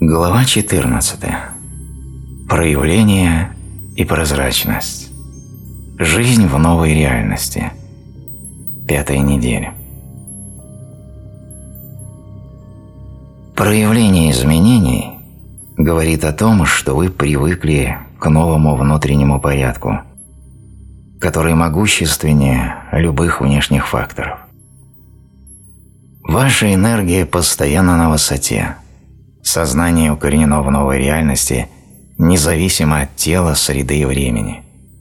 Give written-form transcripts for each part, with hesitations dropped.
Глава 14. Проявление и прозрачность. Жизнь в новой реальности. 5-я неделя. Проявление изменений говорит о том, что вы привыкли к новому внутреннему порядку, который могущественнее любых внешних факторов. Ваша энергия постоянно на высоте. Сознание укоренено в новой реальности, независимо от тела, среды и времени.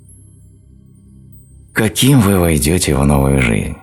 Каким вы войдете в новую жизнь?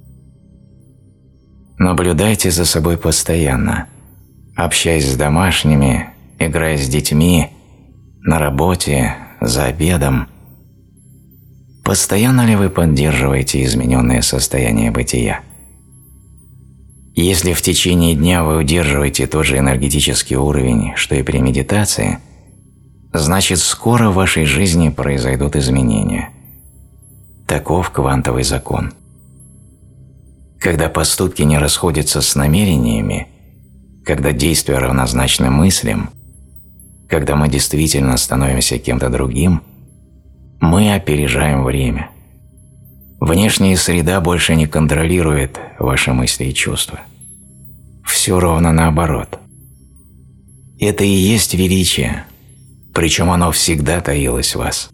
Наблюдайте за собой постоянно, общаясь с домашними, играя с детьми, на работе, за обедом. Постоянно ли вы поддерживаете измененное состояние бытия? Если в течение дня вы удерживаете тот же энергетический уровень, что и при медитации, значит, скоро в вашей жизни произойдут изменения. Таков квантовый закон. Когда поступки не расходятся с намерениями, когда действия равнозначны мыслям, когда мы действительно становимся кем-то другим, мы опережаем время. Внешняя среда больше не контролирует ваши мысли и чувства. Все ровно наоборот. Это и есть величие, причем оно всегда таилось в вас.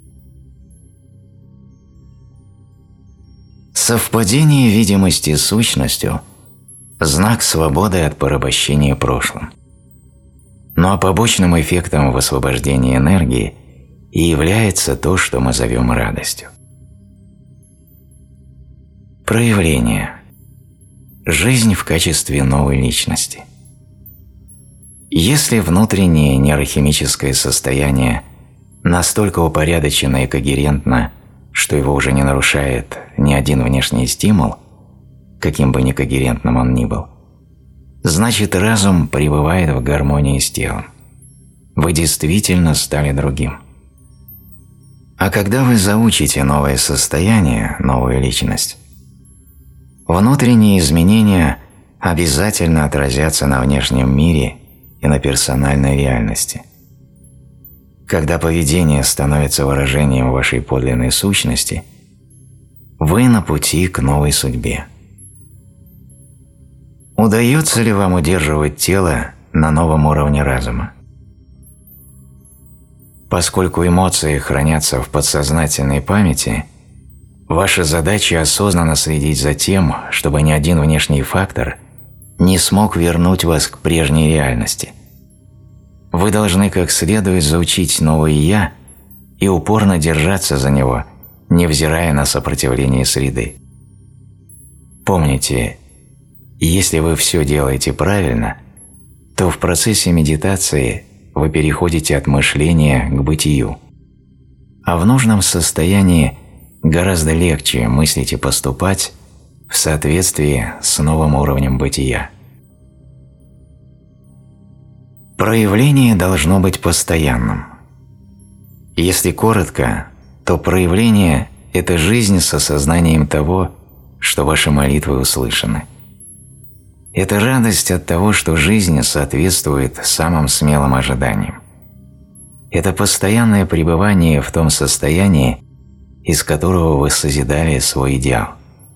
Совпадение видимости с сущностью – знак свободы от порабощения прошлым. Ну а побочным эффектом высвобождения энергии и является то, что мы зовем радостью. Проявление. Жизнь в качестве новой личности. Если внутреннее нейрохимическое состояние настолько упорядочено и когерентно, что его уже не нарушает ни один внешний стимул, каким бы ни когерентным он ни был, значит, разум пребывает в гармонии с телом. Вы действительно стали другим. А когда вы заучите новое состояние, новую личность, внутренние изменения обязательно отразятся на внешнем мире и на персональной реальности. Когда поведение становится выражением вашей подлинной сущности, вы на пути к новой судьбе. Удается ли вам удерживать тело на новом уровне разума? Поскольку эмоции хранятся в подсознательной памяти, ваша задача осознанно следить за тем, чтобы ни один внешний фактор не смог вернуть вас к прежней реальности. Вы должны как следует заучить новое «я» и упорно держаться за него, невзирая на сопротивление среды. Помните, если вы все делаете правильно, то в процессе медитации вы переходите от мышления к бытию, а в нужном состоянии гораздо легче мыслить и поступать в соответствии с новым уровнем бытия. Проявление должно быть постоянным. Если коротко, то проявление – это жизнь с осознанием того, что ваши молитвы услышаны. Это радость от того, что жизнь соответствует самым смелым ожиданиям. Это постоянное пребывание в том состоянии, из которого вы созидали свой идеал.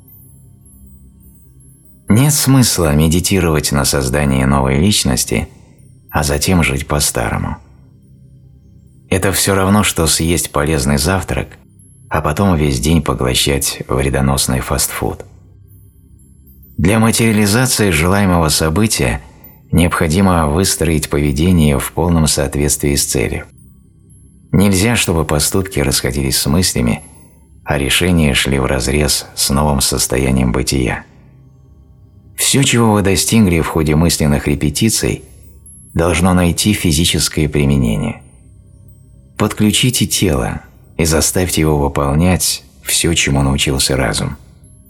Нет смысла медитировать на создание новой личности, а затем жить по-старому. Это все равно, что съесть полезный завтрак, а потом весь день поглощать вредоносный фастфуд. Для материализации желаемого события необходимо выстроить поведение в полном соответствии с целью. Нельзя, чтобы поступки расходились с мыслями, а решения шли вразрез с новым состоянием бытия. Все, чего вы достигли в ходе мысленных репетиций, должно найти физическое применение. Подключите тело и заставьте его выполнять все, чему научился разум.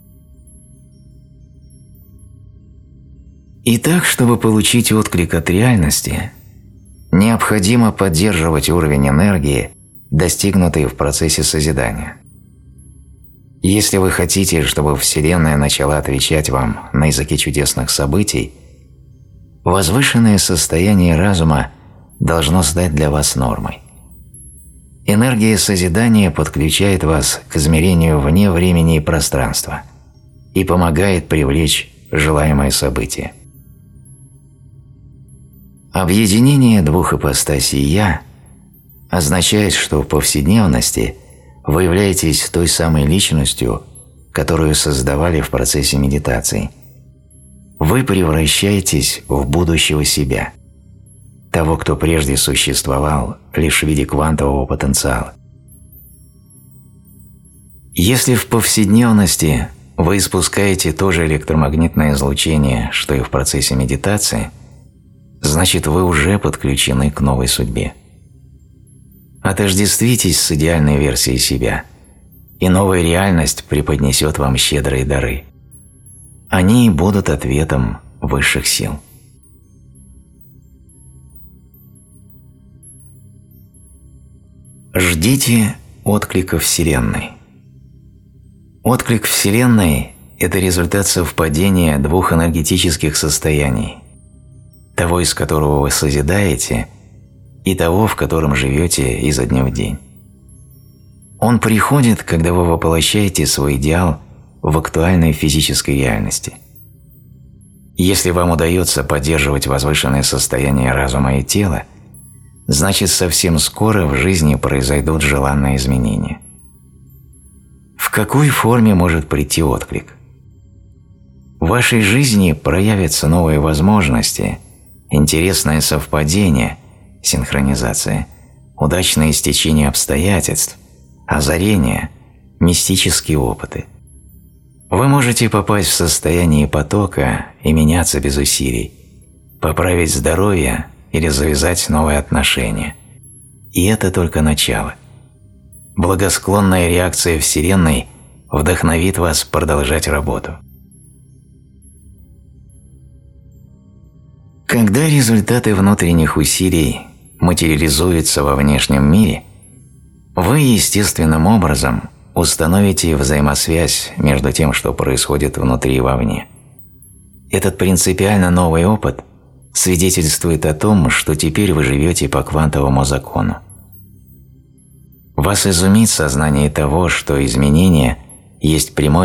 Итак, чтобы получить отклик от реальности, необходимо поддерживать уровень энергии, достигнутый в процессе созидания. Если вы хотите, чтобы Вселенная начала отвечать вам на языке чудесных событий, Возвышенное состояние разума должно стать для вас нормой. Энергия созидания подключает вас к измерению вне времени и пространства и помогает привлечь желаемое событие. Объединение двух ипостасей «Я» означает, что в повседневности вы являетесь той самой личностью, которую создавали в процессе медитации. Вы превращаетесь в будущего себя, того, кто прежде существовал лишь в виде квантового потенциала. Если в повседневности вы испускаете то же электромагнитное излучение, что и в процессе медитации, значит, вы уже подключены к новой судьбе. Отождествитесь с идеальной версией себя, и новая реальность преподнесет вам щедрые дары. Они будут ответом высших сил. Ждите отклика Вселенной. Отклик Вселенной – это результат совпадения двух энергетических состояний, того, из которого вы созидаете, и того, в котором живете изо дня в день. Он приходит, когда вы воплощаете свой идеал в актуальной физической реальности. Если вам удается поддерживать возвышенное состояние разума и тела, значит, совсем скоро в жизни произойдут желанные изменения. В какой форме может прийти отклик? В вашей жизни проявятся новые возможности, интересное совпадение, синхронизация, удачное стечение обстоятельств, озарения, мистические опыты. Вы можете попасть в состояние потока и меняться без усилий, поправить здоровье или завязать новые отношения. И это только начало. Благосклонная реакция Вселенной вдохновит вас продолжать работу. Когда результаты внутренних усилий материализуются во внешнем мире, вы естественным образом установите взаимосвязь между тем, что происходит внутри и вовне. Этот принципиально новый опыт свидетельствует о том, что теперь вы живете по квантовому закону. Вас изумит сознание того, что изменение есть прямой